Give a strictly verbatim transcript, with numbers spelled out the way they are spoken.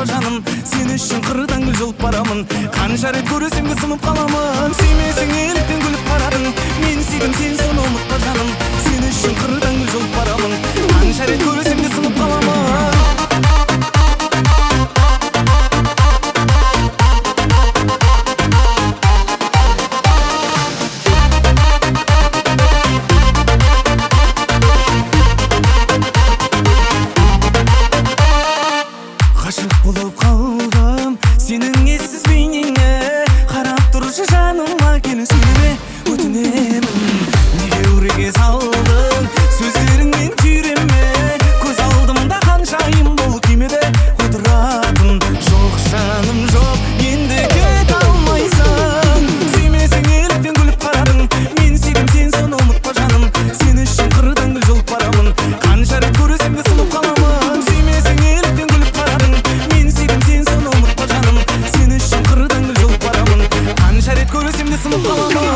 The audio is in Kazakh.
ұмытпа жаным, сен үшін қырдан гүл жұлып барамын. Қанша рет көрсем де сынып қаламын. Сүймесең неліктен күліп қарадың, мен сүйдім сен соны ұмытпа жаным, сен үшін қырдан гүл жұлып барамын. Қанша рет көрсем де сынып қаламын. Ғашық болып қалдым сенің ессіз бейнеңе, қарап тұршы жаныма келін сөйлеме, өтінемін. Неге өреге салдың сөздеріңнен түйреме, көз алдымда қаншайым бұл күймеде отыратын жоқ жаным жоқ, енді кете алмайсың. Сүймесең неліктен күліп қарадың, мен сүйдім сен соны ұмытпа жаным, сен үшін қырдан гүл жұлып барамын. Қанша рет көрсем де сынып қаламын. Сүймесең неліктен күліп қарадың, мен сүйдім сен соны ұмытпа жаным, сен үшін қырдан гүл жұлып барамын. Қанша рет көрсем де сынып қаламын.